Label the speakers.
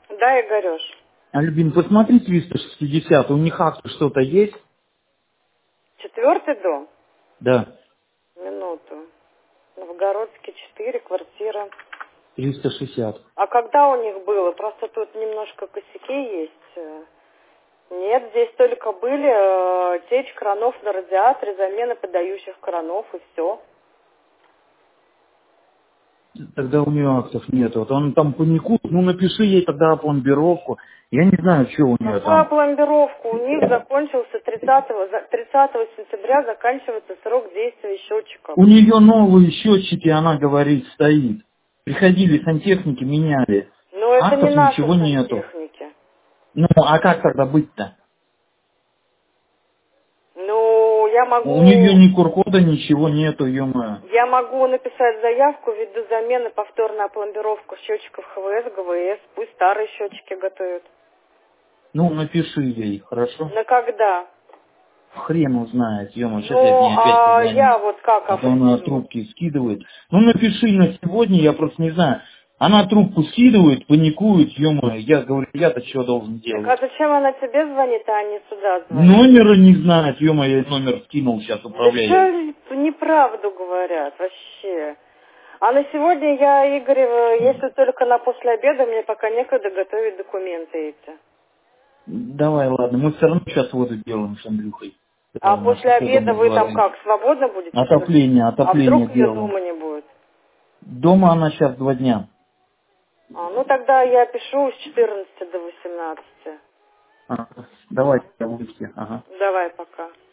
Speaker 1: Да, Игорёш.
Speaker 2: Альбин, посмотри 360, у них акты что-то есть?
Speaker 1: 4-й дом?
Speaker 2: Да,
Speaker 1: Минуту. Новгородский, 4, квартира.
Speaker 2: 360.
Speaker 1: А когда у них было? Просто тут немножко косяки есть. Нет, здесь только были течь кранов на радиаторе, замена подающих кранов и все.
Speaker 2: Тогда у нее актов нет. Вот он там паникует, ну напиши ей тогда пломбировку. Я не знаю, что у нее
Speaker 1: Какую
Speaker 2: там.
Speaker 1: пломбировку? У них закончился 30 сентября, заканчивается срок действия счетчиков.
Speaker 2: У нее новые счетчики, она говорит, стоит. Приходили сантехники, меняли.
Speaker 1: Но это не
Speaker 2: Актов
Speaker 1: наши
Speaker 2: ничего нету.
Speaker 1: сантехники.
Speaker 2: Ну, а как тогда быть-то?
Speaker 1: Ну,
Speaker 2: У нее ни куркода, ничего нету, ё-моё.
Speaker 1: я могу написать заявку ввиду замены повторная пломбировка счетчиков ХВС, ГВС. Пусть старые счетчики готовят.
Speaker 2: Ну, напиши ей, хорошо?
Speaker 1: На когда?
Speaker 2: Хрен узнает, ё-моё, сейчас я к
Speaker 1: Ну,
Speaker 2: ней опять
Speaker 1: а
Speaker 2: позвоню.
Speaker 1: я вот как
Speaker 2: А то она
Speaker 1: определю?
Speaker 2: трубки скидывает. Ну, напиши на сегодня, я просто не знаю. Она трубку скидывает, паникует, ё-моё. Я говорю, я-то что должен
Speaker 1: Так а
Speaker 2: делать?
Speaker 1: зачем она тебе звонит, а не сюда звонит?
Speaker 2: Номера не знает, ё-моё, я номер скинул сейчас
Speaker 1: Да
Speaker 2: управляющий.
Speaker 1: все неправду говорят вообще. А на сегодня я, Игорь, если только на после обеда, мне пока некогда готовить документы эти.
Speaker 2: Давай, ладно, мы все равно сейчас воду делаем с Андрюхой.
Speaker 1: А
Speaker 2: Это
Speaker 1: после
Speaker 2: наша
Speaker 1: обеда
Speaker 2: дома
Speaker 1: вы там
Speaker 2: дворы.
Speaker 1: как, свободно будете, что ли? А
Speaker 2: Отопление
Speaker 1: вдруг ее
Speaker 2: делаем.
Speaker 1: дома не будет?
Speaker 2: Дома она сейчас 2 дня.
Speaker 1: Ну тогда я пишу с 14 до 18.
Speaker 2: Давайте, выйти. Ага.
Speaker 1: Давай, пока.